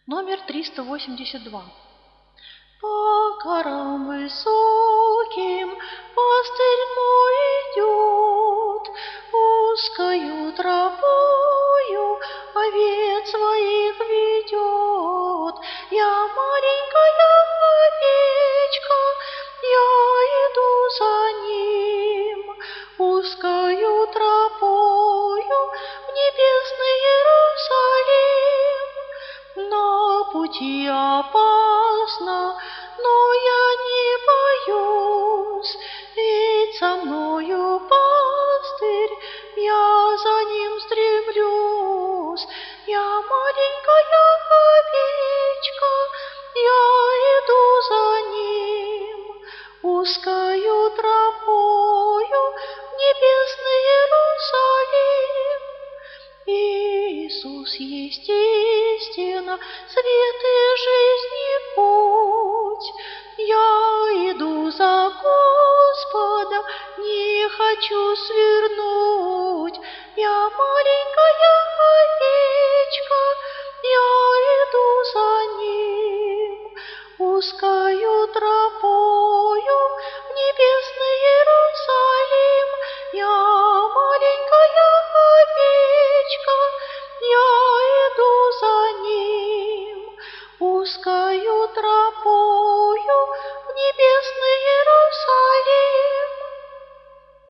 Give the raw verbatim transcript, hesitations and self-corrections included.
Номер триста восемьдесят два. По горам высоким пастырь мой идет, узкою тропою овец своих ведет. Я маленькая овечка, я иду за ним, узкою тропою в небесный Иерусалим. На пути опасно, но я не боюсь, ведь со мною пастырь, я за ним стремлюсь. Я маленькая овечка, я иду за ним, узкою тропою в небесный Иерусалим. Иисус есть истина, свет и жизни путь. Я иду за Господом, не хочу свернуть. Я маленькая овечка, я иду за ним, узкою тропою в небесный Иерусалим. Я маленькая овечка, я иду за ним, узкою